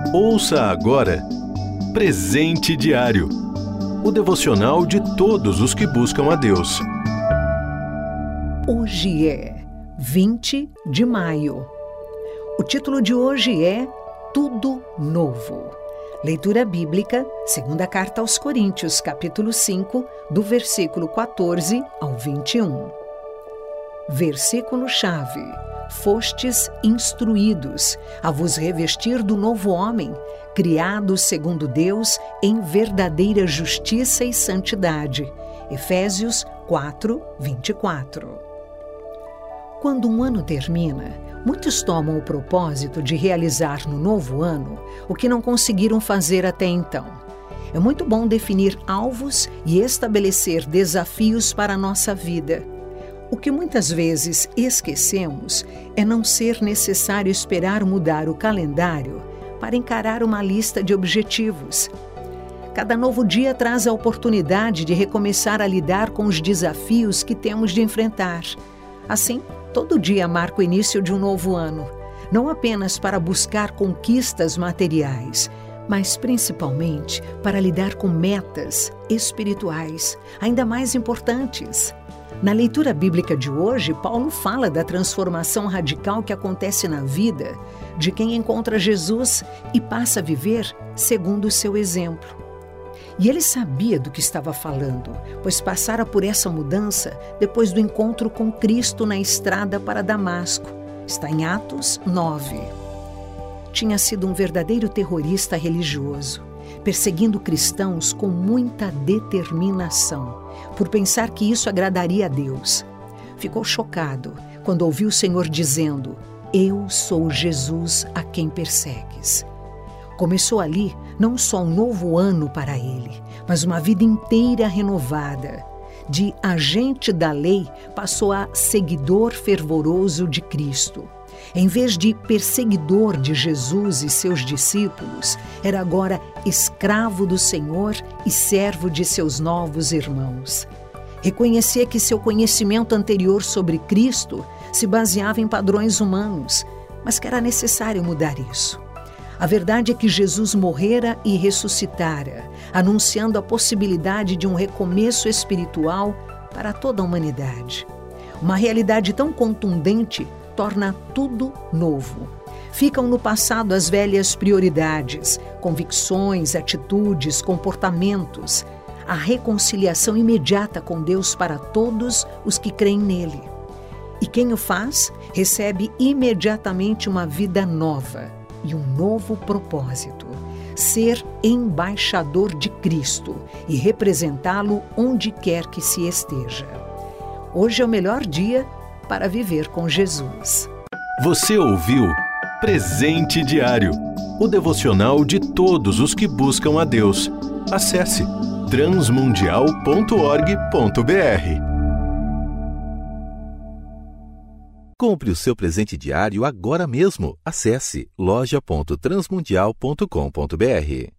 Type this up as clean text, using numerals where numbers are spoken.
Ouça agora Presente Diário, o devocional de todos os que buscam a Deus. Hoje é 20 de maio. O título de hoje é Tudo Novo. Leitura bíblica, segunda carta aos Coríntios, capítulo 5, do versículo 14 ao 21. Versículo-chave: Fostes instruídos a vos revestir do novo homem, criado segundo Deus em verdadeira justiça e santidade. Efésios 4, 24. Quando um ano termina, muitos tomam o propósito de realizar no novo ano o que não conseguiram fazer até então. É muito bom definir alvos e estabelecer desafios para a nossa vida. O que muitas vezes esquecemos é não ser necessário esperar mudar o calendário para encarar uma lista de objetivos. Cada novo dia traz a oportunidade de recomeçar a lidar com os desafios que temos de enfrentar. Assim, todo dia marca o início de um novo ano, não apenas para buscar conquistas materiais, mas principalmente para lidar com metas espirituais, ainda mais importantes. Na leitura bíblica de hoje, Paulo fala da transformação radical que acontece na vida de quem encontra Jesus e passa a viver segundo o seu exemplo. E ele sabia do que estava falando, pois passara por essa mudança depois do encontro com Cristo na estrada para Damasco. Está em Atos 9. Tinha sido um verdadeiro terrorista religioso, perseguindo cristãos com muita determinação, por pensar que isso agradaria a Deus. Ficou chocado quando ouviu o Senhor dizendo: "Eu sou Jesus a quem persegues." Começou ali não só um novo ano para ele, mas uma vida inteira renovada. De agente da lei, passou a seguidor fervoroso de Cristo. Em vez de perseguidor de Jesus e seus discípulos, era agora escravo do Senhor e servo de seus novos irmãos. Reconhecia que seu conhecimento anterior sobre Cristo se baseava em padrões humanos, mas que era necessário mudar isso. A verdade é que Jesus morrera e ressuscitara, anunciando a possibilidade de um recomeço espiritual para toda a humanidade. Uma realidade tão contundente torna tudo novo. Ficam no passado as velhas prioridades, convicções, atitudes, comportamentos. A reconciliação imediata com Deus para todos os que creem nele. E quem o faz, recebe imediatamente uma vida nova e um novo propósito: ser embaixador de Cristo e representá-lo onde quer que se esteja. Hoje é o melhor dia para viver com Jesus. Você ouviu Presente Diário, o devocional de todos os que buscam a Deus. Acesse transmundial.org.br. Compre o seu presente diário agora mesmo. Acesse loja.transmundial.com.br.